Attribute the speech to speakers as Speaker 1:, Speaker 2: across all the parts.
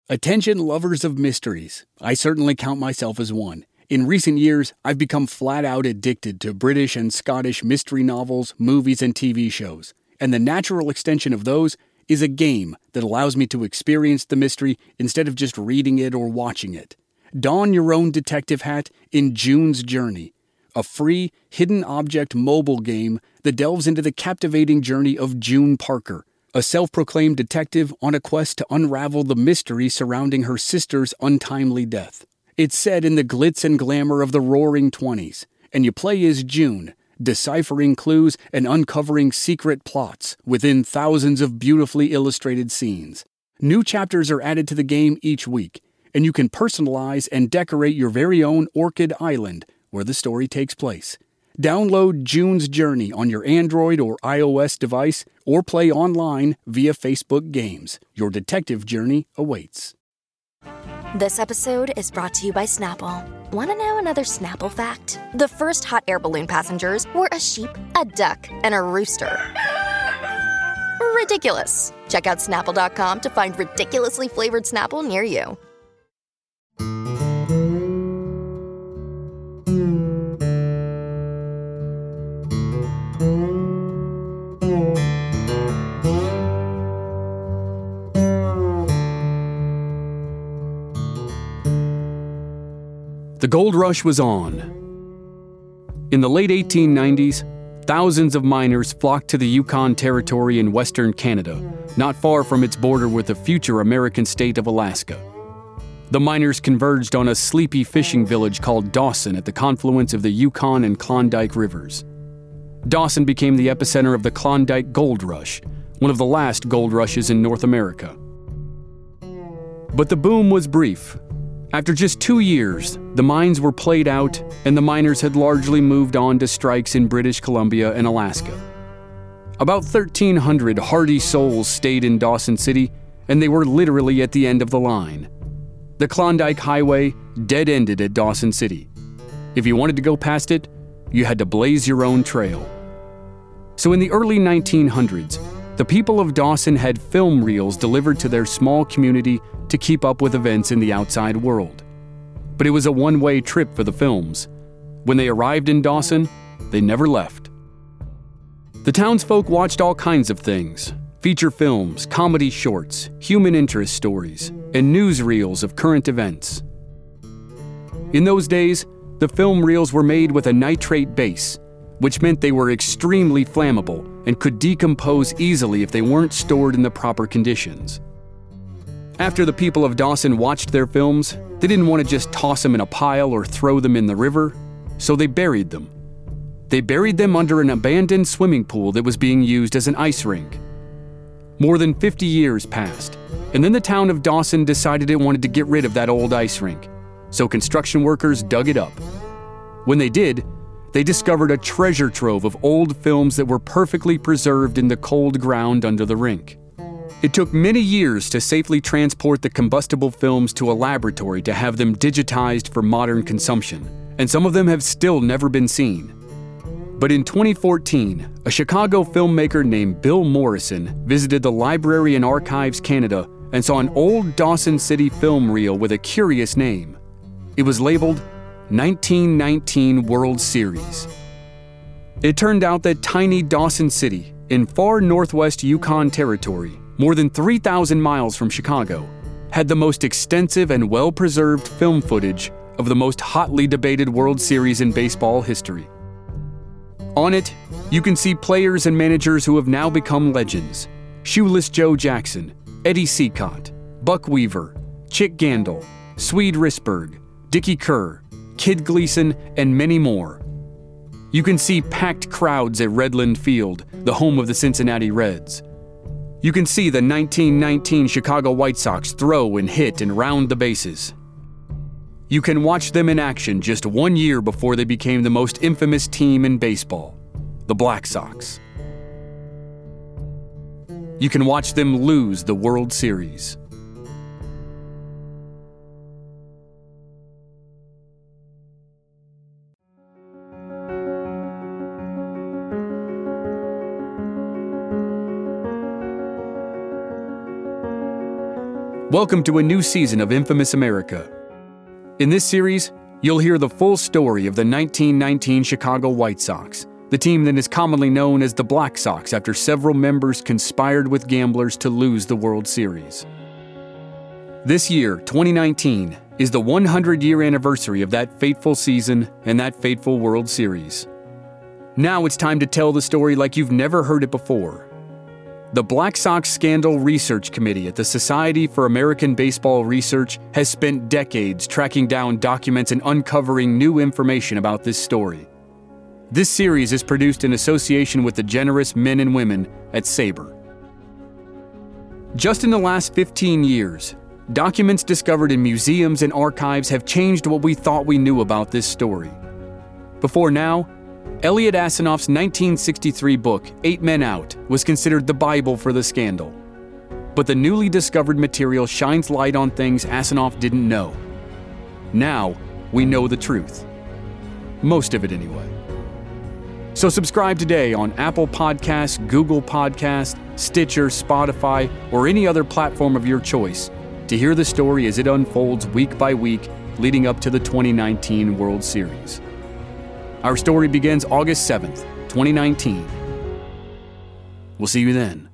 Speaker 1: Attention lovers of mysteries. I certainly count myself as one. In recent years, I've become flat out addicted to British and Scottish mystery novels, movies, and TV shows. And the natural extension of those is a game that allows me to experience the mystery instead of just reading it or watching it. Don your own detective hat in June's Journey, a free, hidden object mobile game that delves into the captivating journey of June Parker, a self-proclaimed detective on a quest to unravel the mystery surrounding her sister's untimely death. It's set in the glitz and glamour of the Roaring '20s, and you play as June, deciphering clues and uncovering secret plots within thousands of beautifully illustrated scenes. New chapters are added to the game each week, and you can personalize and decorate your very own Orchid Island, where the story takes place. Download June's Journey on your Android or iOS device, or play online via Facebook Games. Your detective journey awaits.
Speaker 2: This episode is brought to you by Snapple. Want to know another Snapple fact? The first hot air balloon passengers were a sheep, a duck, and a rooster. Ridiculous. Check out Snapple.com to find ridiculously flavored Snapple near you.
Speaker 1: The gold rush was on. In the late 1890s, thousands of miners flocked to the Yukon Territory in western Canada, not far from its border with the future American state of Alaska. The miners converged on a sleepy fishing village called Dawson at the confluence of the Yukon and Klondike rivers. Dawson became the epicenter of the Klondike Gold Rush, one of the last gold rushes in North America. But the boom was brief. After just 2 years, the mines were played out and the miners had largely moved on to strikes in British Columbia and Alaska. About 1,300 hardy souls stayed in Dawson City, and they were literally at the end of the line. The Klondike Highway dead-ended at Dawson City. If you wanted to go past it, you had to blaze your own trail. So in the early 1900s, the people of Dawson had film reels delivered to their small community to keep up with events in the outside world. But it was a one-way trip for the films. When they arrived in Dawson, they never left. The townsfolk watched all kinds of things: feature films, comedy shorts, human interest stories, and newsreels of current events. In those days, the film reels were made with a nitrate base, which meant they were extremely flammable and could decompose easily if they weren't stored in the proper conditions. After the people of Dawson watched their films, they didn't want to just toss them in a pile or throw them in the river, so they buried them. They buried them under an abandoned swimming pool that was being used as an ice rink. More than 50 years passed, and then the town of Dawson decided it wanted to get rid of that old ice rink, so construction workers dug it up. When they did, they discovered a treasure trove of old films that were perfectly preserved in the cold ground under the rink. It took many years to safely transport the combustible films to a laboratory to have them digitized for modern consumption, and some of them have still never been seen. But in 2014, a Chicago filmmaker named Bill Morrison visited the Library and Archives Canada and saw an old Dawson City film reel with a curious name. It was labeled 1919 World Series. It turned out that tiny Dawson City, in far northwest Yukon Territory, more than 3,000 miles from Chicago, had the most extensive and well-preserved film footage of the most hotly debated World Series in baseball history. On it, you can see players and managers who have now become legends: Shoeless Joe Jackson, Eddie Seacott, Buck Weaver, Chick Gandil, Swede Risberg, Dickie Kerr, Kid Gleason, and many more. You can see packed crowds at Redland Field, the home of the Cincinnati Reds. You can see the 1919 Chicago White Sox throw and hit and round the bases. You can watch them in action just 1 year before they became the most infamous team in baseball, the Black Sox. You can watch them lose the World Series. Welcome to a new season of Infamous America. In this series, you'll hear the full story of the 1919 Chicago White Sox, the team that is commonly known as the Black Sox after several members conspired with gamblers to lose the World Series. This year, 2019, is the 100-year anniversary of that fateful season and that fateful World Series. Now it's time to tell the story like you've never heard it before. The Black Sox Scandal Research Committee at the Society for American Baseball Research has spent decades tracking down documents and uncovering new information about this story. This series is produced in association with the generous men and women at SABR. Just in the last 15 years, documents discovered in museums and archives have changed what we thought we knew about this story. Before now, Elliot Asanoff's 1963 book, 8 Men Out, was considered the Bible for the scandal. But the newly discovered material shines light on things Asanoff didn't know. Now, we know the truth. Most of it anyway. So subscribe today on Apple Podcasts, Google Podcasts, Stitcher, Spotify, or any other platform of your choice to hear the story as it unfolds week by week leading up to the 2019 World Series. Our story begins August 7th, 2019. We'll see you then.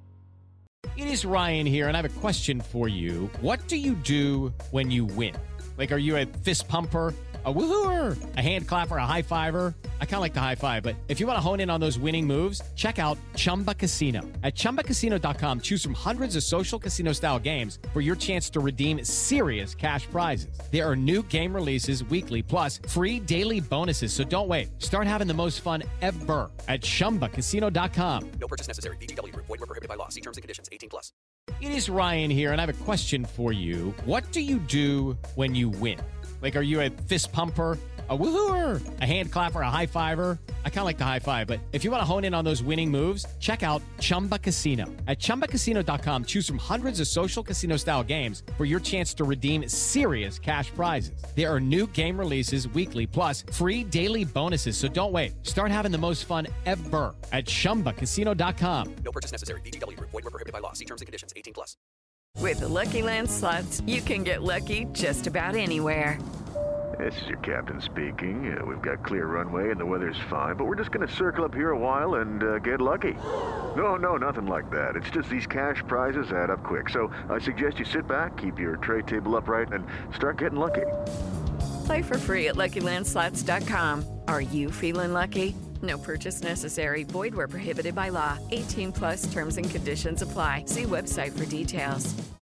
Speaker 3: It is Ryan here, and I have a question for you. What do you do when you win? Like, are you a fist pumper, a woo-hooer, a hand clapper, a high-fiver? I kind of like the high-five, but if you want to hone in on those winning moves, check out Chumba Casino. At ChumbaCasino.com, choose from hundreds of social casino-style games for your chance to redeem serious cash prizes. There are new game releases weekly, plus free daily bonuses, so don't wait. Start having the most fun ever at ChumbaCasino.com.
Speaker 4: No purchase necessary. VGW Group. Void where prohibited by law. See terms and conditions. 18+.
Speaker 3: It is Ryan here, and I have a question for you. What do you do when you win? Like, are you a fist pumper, a woo-hooer, a hand clapper, a high-fiver? I kind of like the high-five, but if you want to hone in on those winning moves, check out Chumba Casino. At ChumbaCasino.com, choose from hundreds of social casino-style games for your chance to redeem serious cash prizes. There are new game releases weekly, plus free daily bonuses, so don't wait. Start having the most fun ever at ChumbaCasino.com.
Speaker 4: No purchase necessary. VGW Group. Void where prohibited by law. See terms and conditions. 18+.
Speaker 5: With the Lucky Land Slots, you can get lucky just about anywhere.
Speaker 6: This is your captain speaking. We've got clear runway and the weather's fine, but we're just going to circle up here a while and get lucky. No, nothing like that. It's just these cash prizes add up quick. So I suggest you sit back, keep your tray table upright, and start getting lucky.
Speaker 5: Play for free at LuckyLandSlots.com. Are you feeling lucky? No purchase necessary. Void where prohibited by law. 18+ terms and conditions apply. See website for details.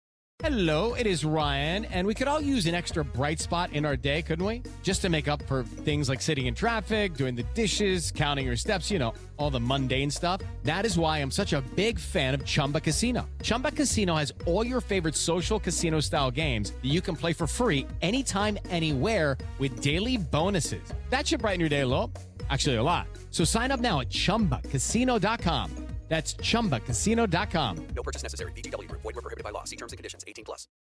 Speaker 3: Hello, it is Ryan, and we could all use an extra bright spot in our day, couldn't we? Just to make up for things like sitting in traffic, doing the dishes, counting your steps, all the mundane stuff. That is why I'm such a big fan of Chumba Casino. Chumba Casino has all your favorite social casino-style games that you can play for free anytime, anywhere with daily bonuses. That should brighten your day a little. Actually, a lot. So sign up now at ChumbaCasino.com. That's ChumbaCasino.com.
Speaker 4: No purchase necessary. VGW Group. Void where prohibited by law. See terms and conditions. 18+.